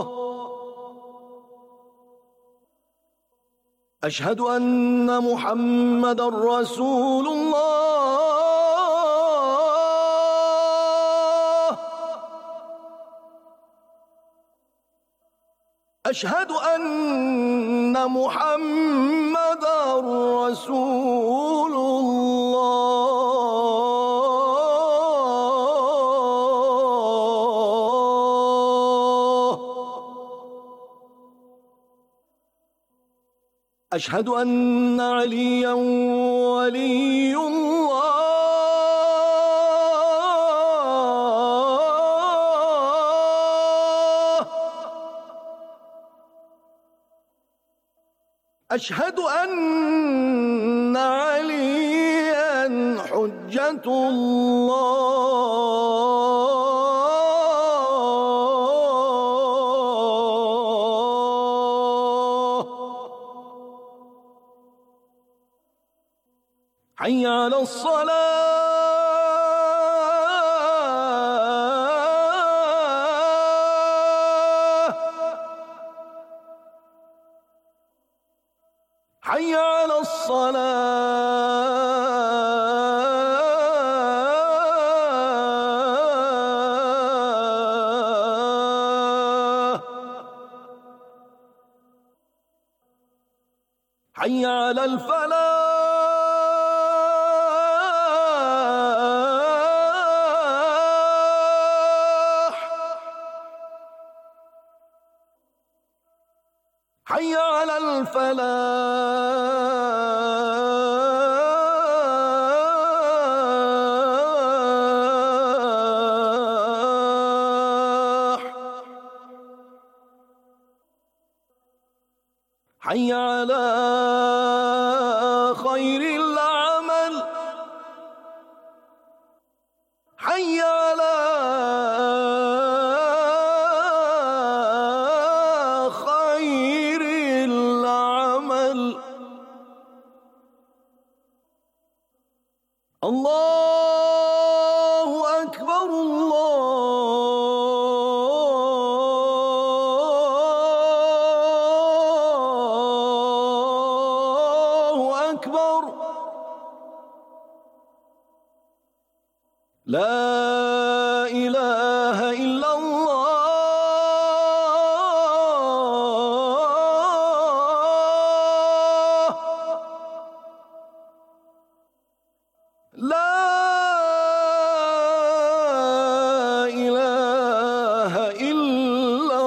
أشهد أن محمدًا رسول الله. أشهد أن محمدًا رسول الله. أشهد أن عليًا ولي الله. أشهد أن عليًا حجة الله. حي على الصلاة. حي على الصلاة. حي على الفلاح. حي على الفلاح. حي على خير العمل. حي على خير العمل. الله أكبر الله أكبر. لا إله إلا الله. لا إله إلا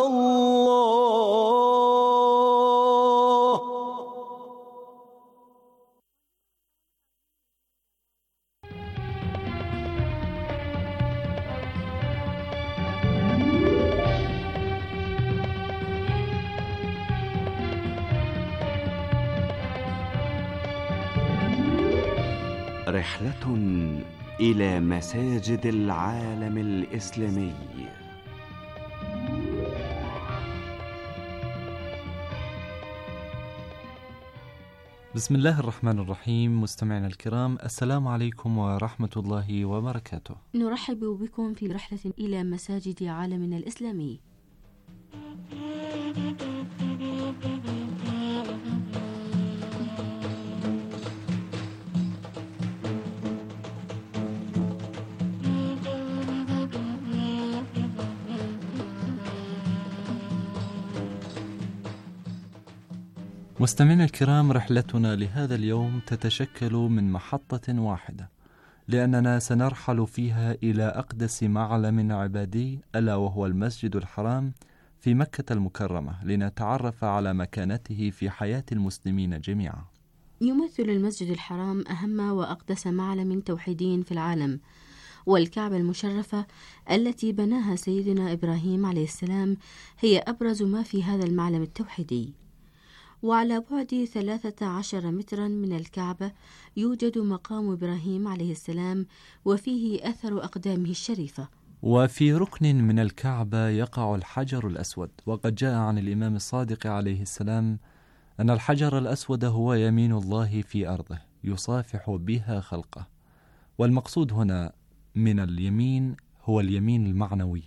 الله. رحلة إلى مساجد العالم الإسلامي. بسم الله الرحمن الرحيم. مستمعينا الكرام، السلام عليكم ورحمة الله وبركاته. نرحب بكم في رحلة إلى مساجد عالمنا الإسلامي. مستمعينا الكرام، رحلتنا لهذا اليوم تتشكل من محطة واحدة، لأننا سنرحل فيها إلى أقدس معلم عبادي، ألا وهو المسجد الحرام في مكة المكرمة، لنتعرف على مكانته في حياة المسلمين جميعا. يمثل المسجد الحرام أهم وأقدس معلم توحيدي في العالم، والكعبة المشرفة التي بناها سيدنا إبراهيم عليه السلام هي أبرز ما في هذا المعلم التوحيدي. وعلى بعد 13 مترا من الكعبة يوجد مقام إبراهيم عليه السلام، وفيه أثر أقدامه الشريفة. وفي ركن من الكعبة يقع الحجر الأسود، وقد جاء عن الإمام الصادق عليه السلام أن الحجر الأسود هو يمين الله في أرضه يصافح بها خلقه، والمقصود هنا من اليمين هو اليمين المعنوي.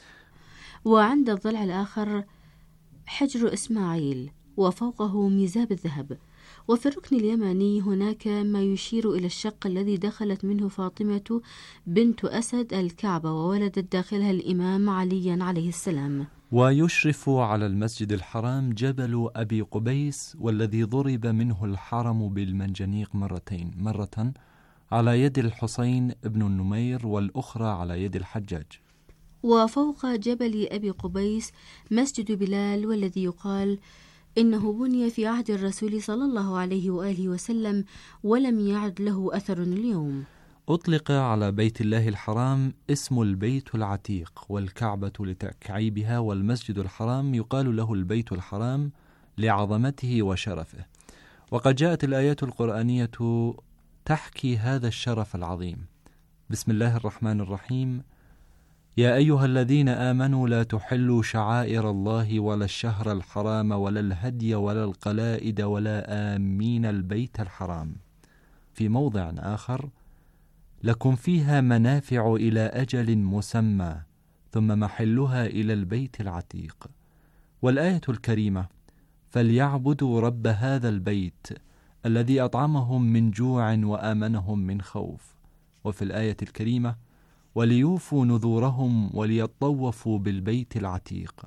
وعند الضلع الآخر حجر إسماعيل وفوقه ميزاب الذهب. وفي الركن اليماني هناك ما يشير إلى الشق الذي دخلت منه فاطمة بنت أسد الكعبة وولدت داخلها الإمام علي عليه السلام. ويشرف على المسجد الحرام جبل أبي قبيس، والذي ضرب منه الحرم بالمنجنيق مرتين، مرة على يد الحسين بن النمير والأخرى على يد الحجاج. وفوق جبل أبي قبيس مسجد بلال، والذي يقال إنه بني في عهد الرسول صلى الله عليه وآله وسلم ولم يعد له أثر اليوم. أطلق على بيت الله الحرام اسم البيت العتيق، والكعبة لتكعيبها، والمسجد الحرام يقال له البيت الحرام لعظمته وشرفه. وقد جاءت الآيات القرآنية تحكي هذا الشرف العظيم. بسم الله الرحمن الرحيم: يا أيها الذين آمنوا لا تحلوا شعائر الله ولا الشهر الحرام ولا الهدي ولا القلائد ولا آمين البيت الحرام. في موضع آخر: لكم فيها منافع إلى أجل مسمى ثم محلها إلى البيت العتيق. والآية الكريمة: فليعبدوا رب هذا البيت الذي أطعمهم من جوع وآمنهم من خوف. وفي الآية الكريمة: وليوفوا نذورهم وليطوفوا بالبيت العتيق.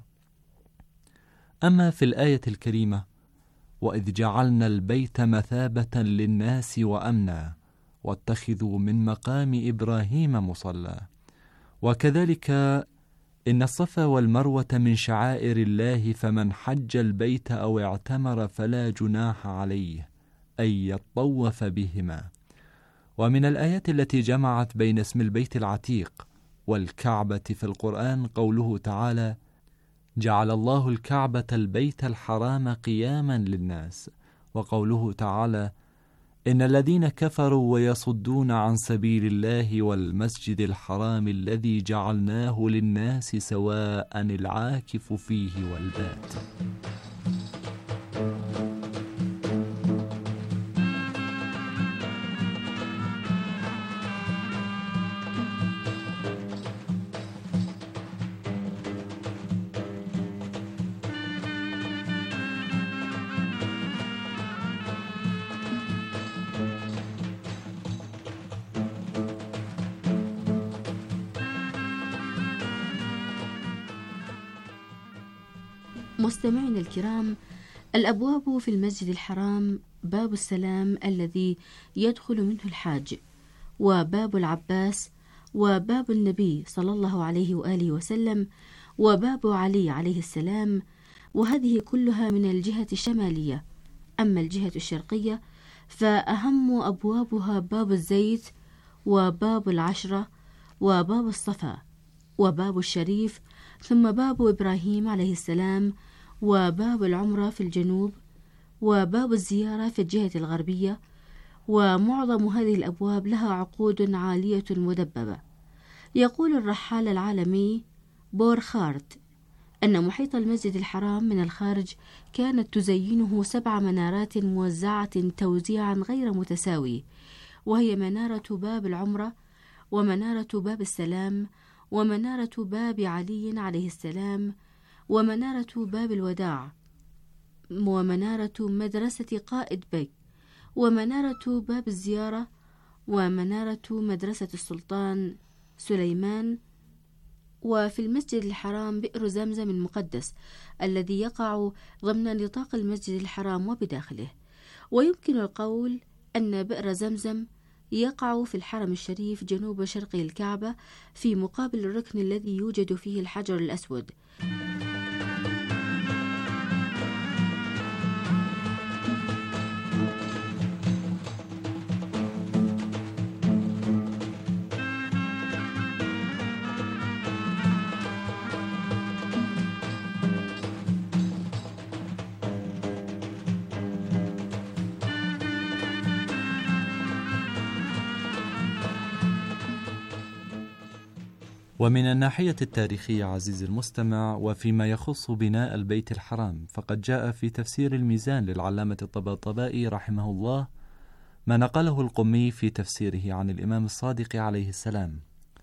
أما في الآية الكريمة: وإذ جعلنا البيت مثابة للناس وأمنا واتخذوا من مقام إبراهيم مصلى. وكذلك إن الصفا والمروة من شعائر الله، فمن حج البيت أو اعتمر فلا جناح عليه أن يطوف بهما. ومن الآيات التي جمعت بين اسم البيت العتيق والكعبة في القرآن قوله تعالى: جعل الله الكعبة البيت الحرام قياما للناس. وقوله تعالى: إن الذين كفروا ويصدون عن سبيل الله والمسجد الحرام الذي جعلناه للناس سواء العاكف فيه والباد. مستمعين الكرام، الأبواب في المسجد الحرام: باب السلام الذي يدخل منه الحاج، وباب العباس، وباب النبي صلى الله عليه وآله وسلم، وباب علي عليه السلام، وهذه كلها من الجهة الشمالية. أما الجهة الشرقية فأهم أبوابها باب الزيت، وباب العشرة، وباب الصفا، وباب الشريف، ثم باب إبراهيم عليه السلام، وباب العمرة في الجنوب، وباب الزيارة في الجهة الغربية. ومعظم هذه الأبواب لها عقود عالية مدببة. يقول الرحال العالمي بورخارت أن محيط المسجد الحرام من الخارج كانت تزينه 7 منارات موزعة توزيعا غير متساوي، وهي منارة باب العمرة، ومنارة باب السلام، ومنارة باب علي عليه السلام، ومنارة باب الوداع، ومنارة مدرسة قائد بك، ومنارة باب الزيارة، ومنارة مدرسة السلطان سليمان. وفي المسجد الحرام بئر زمزم المقدس الذي يقع ضمن نطاق المسجد الحرام وبداخله. ويمكن القول أن بئر زمزم يقع في الحرم الشريف جنوب شرقي الكعبة في مقابل الركن الذي يوجد فيه الحجر الأسود. ومن الناحية التاريخية عزيزي المستمع، وفيما يخص بناء البيت الحرام، فقد جاء في تفسير الميزان للعلامة الطباطبائي رحمه الله ما نقله القمي في تفسيره عن الإمام الصادق عليه السلام،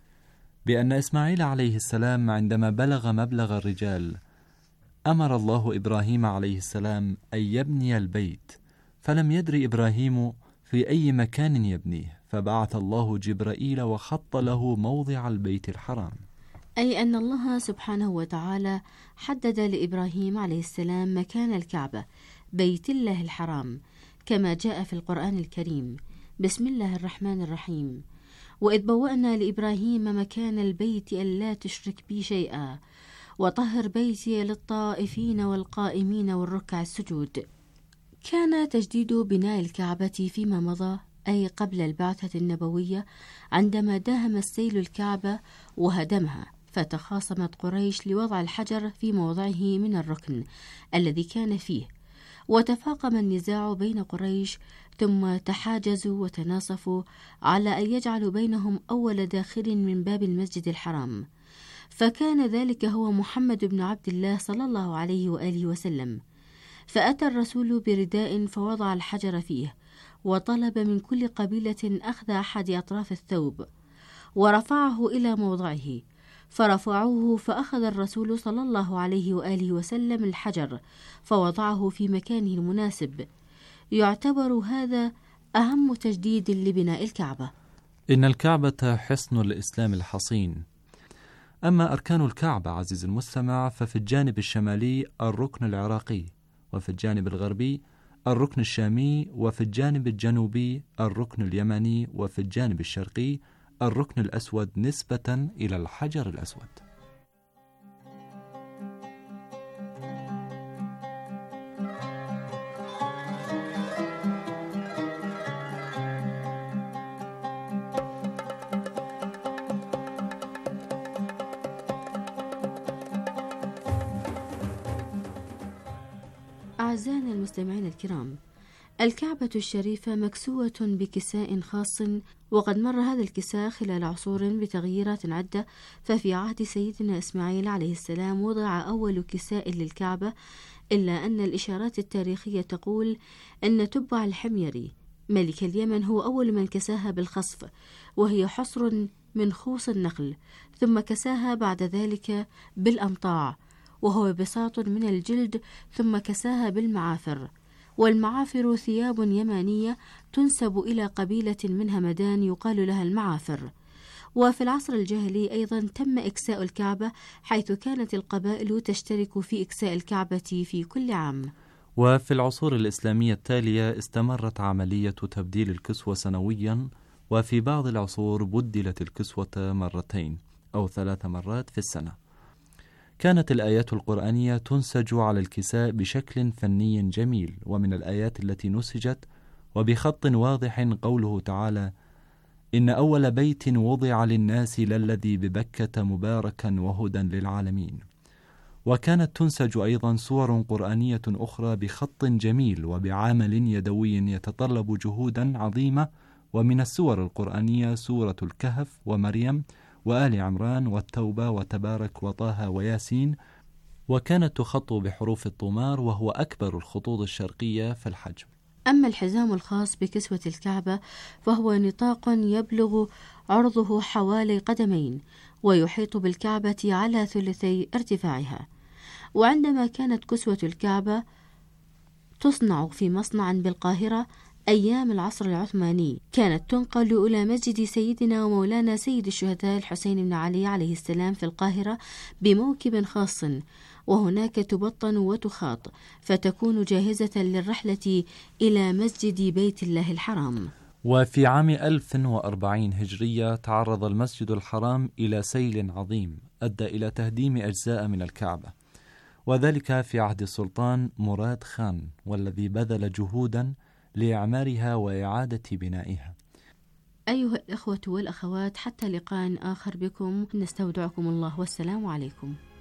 بأن إسماعيل عليه السلام عندما بلغ مبلغ الرجال أمر الله إبراهيم عليه السلام أن يبني البيت، فلم يدر إبراهيم في أي مكان يبنيه، فبعث الله جبرائيل وخط له موضع البيت الحرام، أي أن الله سبحانه وتعالى حدد لإبراهيم عليه السلام مكان الكعبة بيت الله الحرام، كما جاء في القرآن الكريم: بسم الله الرحمن الرحيم، وإذ بوأنا لإبراهيم مكان البيت ألا تشرك بي شيئا وطهر بيتي للطائفين والقائمين والركع السجود. كان تجديد بناء الكعبة فيما مضى، أي قبل البعثة النبوية، عندما داهم السيل الكعبة وهدمها، فتخاصمت قريش لوضع الحجر في موضعه من الركن الذي كان فيه، وتفاقم النزاع بين قريش، ثم تحاجزوا وتناصفوا على أن يجعلوا بينهم أول داخل من باب المسجد الحرام، فكان ذلك هو محمد بن عبد الله صلى الله عليه وآله وسلم. فأتى الرسول برداء فوضع الحجر فيه، وطلب من كل قبيلة أخذ أحد أطراف الثوب ورفعه إلى موضعه، فرفعوه، فأخذ الرسول صلى الله عليه وآله وسلم الحجر فوضعه في مكانه المناسب. يعتبر هذا أهم تجديد لبناء الكعبة. إن الكعبة حصن الإسلام الحصين. أما أركان الكعبة عزيز المستمع، ففي الجانب الشمالي الركن العراقي، وفي الجانب الغربي الركن الشامي، وفي الجانب الجنوبي الركن اليمني، وفي الجانب الشرقي الركن الأسود نسبة إلى الحجر الأسود. أعزائنا المستمعين الكرام، الكعبة الشريفة مكسوة بكساء خاص، وقد مر هذا الكساء خلال عصور بتغييرات عدة، ففي عهد سيدنا إسماعيل عليه السلام وضع أول كساء للكعبة، إلا أن الإشارات التاريخية تقول أن تبع الحميري ملك اليمن هو أول من كساها بالخصف، وهي حصر من خوص النخل، ثم كساها بعد ذلك بالأمطاع، وهو بساط من الجلد، ثم كساها بالمعافر، والمعافر ثياب يمانية تنسب إلى قبيلة من همدان يقال لها المعافر. وفي العصر الجاهلي أيضا تم إكساء الكعبة، حيث كانت القبائل تشترك في إكساء الكعبة في كل عام. وفي العصور الإسلامية التالية استمرت عملية تبديل الكسوة سنويا، وفي بعض العصور بدلت الكسوة مرتين أو 3 مرات في السنة. كانت الآيات القرآنية تنسج على الكساء بشكل فني جميل، ومن الآيات التي نسجت وبخط واضح قوله تعالى: إن أول بيت وضع للناس للذي ببكة مباركا وهدى للعالمين. وكانت تنسج أيضا صور قرآنية أخرى بخط جميل وبعمل يدوي يتطلب جهودا عظيمة، ومن السور القرآنية سورة الكهف ومريم وآل عمران والتوبة وتبارك وطه وياسين، وكانت تخط بحروف الطمار، وهو أكبر الخطوط الشرقية في الحجم. أما الحزام الخاص بكسوة الكعبة فهو نطاق يبلغ عرضه حوالي قدمين، ويحيط بالكعبة على 2/3 ارتفاعها. وعندما كانت كسوة الكعبة تصنع في مصنع بالقاهرة أيام العصر العثماني، كانت تنقل إلى مسجد سيدنا ومولانا سيد الشهداء الحسين بن علي عليه السلام في القاهرة بموكب خاص، وهناك تبطن وتخاط، فتكون جاهزة للرحلة إلى مسجد بيت الله الحرام. وفي عام 1040 هجرية تعرض المسجد الحرام إلى سيل عظيم أدى إلى تهديم أجزاء من الكعبة، وذلك في عهد السلطان مراد خان، والذي بذل جهودا لإعمارها وإعادة بنائها. أيها الإخوة والأخوات، حتى لقاء آخر بكم، نستودعكم الله، والسلام عليكم.